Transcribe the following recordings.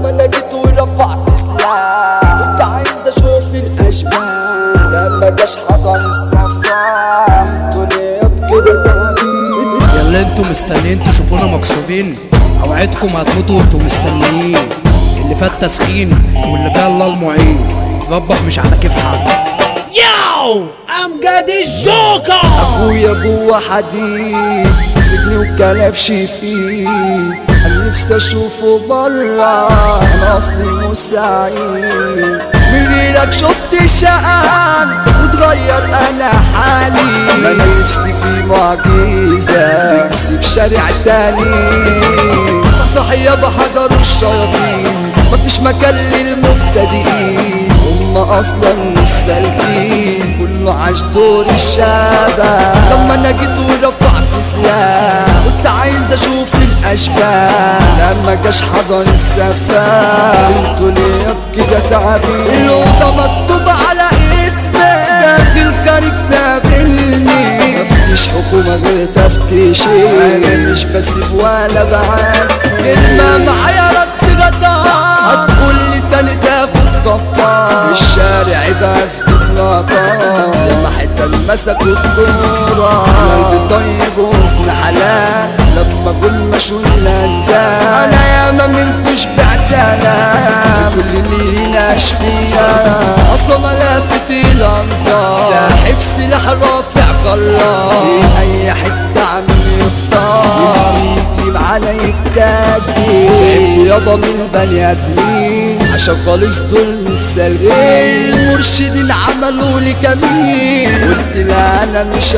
لما انا جيت ورفعت سلاح كنت عايز اشوف الاشباح لما جاش حضن السفاح انتوا ليه كده تعبين؟ يلا انتوا مستنيين تشوفونا مكسوبين؟ اوعدكم هتموتوا وانتوا مستنيين. اللي فات تسخين واللي جاي الله المعين. ربك مش على كيف حد. ياو امجد الجوكر اخويا جوا حديد سجني وكلبش فيه انا نفسي اشوفه برا انا اصلي مساعين من غيرك شفت شقان وتغير انا حالي انا نفسي في معجزة تمسك شارع تاني صح يابا حضروا الشياطين مفيش مكان للمبتدئين هما اصلا مش سالكين كله عاش دور الشباب لما انا جيت ورفعت سلاح كنت عايز اشوف الاشباح لما جاش حضن السفاح انتوا ليه كده تعبين؟ الأوضة مكتوب على اسمي في الخارج تقابلني مفيش حكومة غير تفتيشي انا مش بسيب ولا بعدي كلمة معايا رد غطاء هتقولي تاني تاخد خطة في الشارع ده اثبت لقاء لما حتة مسكوا الدورة قلبي طيب وابن حلال لما كل مشوا الاندال انا ياما منكوش بعتلام كل اللي ناشفيا اصلا ملافت الانظار ساحب سلاح رافع قرار اي حتة عم يختار يجيب عليك تاكيد تعبت يابا من بني ادمين عشان خالص دول مش سالكين المرشدين عملوا لي كمين قلت لا انا مش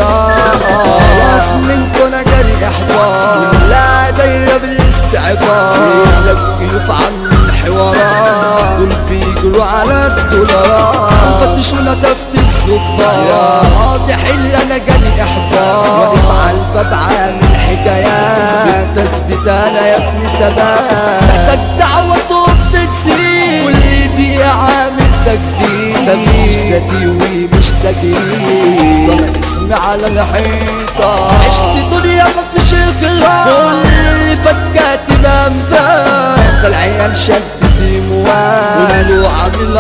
خلاص منكم انا جالي احباط لا دايره بالاستعباط لك ضيوف عن الحوارات دول بيجروا على الدولارات فتشونا تفتش الصباط يا واضح اللي انا جالي احباط واقف على الباب عامل حكايات في التثبيت انا يا ابني ثبات محتاج دعوه طب تسيب كل دي عامل تجديد تفتيش ذاتي ومش تجديد اصلا اسمي على الحيطه عشت دنيا مفيش خلاف كل اللي فات كاتب انفاس العيال شدت موال كله عامل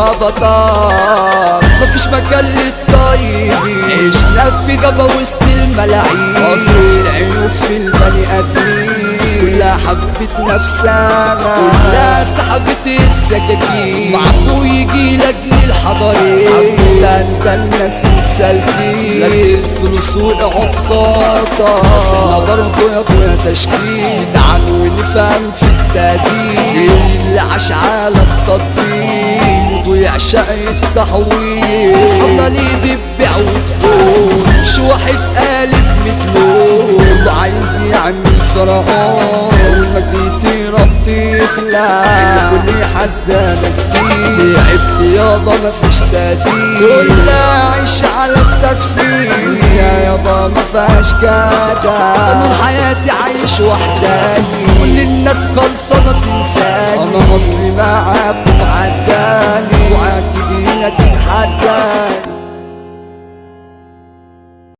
افاتار مفيش مكان للطيبين عشنا في غابة وسط الملاعين قصر العيوب في البني ادمين كلها حبت نفسها كلها سحبت السكاكين مع اخوي يجي لاجل الحضارين حبت انت الناس السالكين لكن الفلوس وقعوا في خطا بس احنا برضه يا اخويا تشكيل ندعم ونفهم في التقدير اللي عاش على التطبيق ويعشق التحويل اصحابنا ليه بيبيع وتقول مش واحد قالب مثله كله عايز يعمل فرعون اول ما جيت ربط يخلع كل حاسدانك كتير تعبت يابا مفيش تقدير كلها عيش على التكفير يا يابا مفيهاش كده قانون حياتي عايش وحداني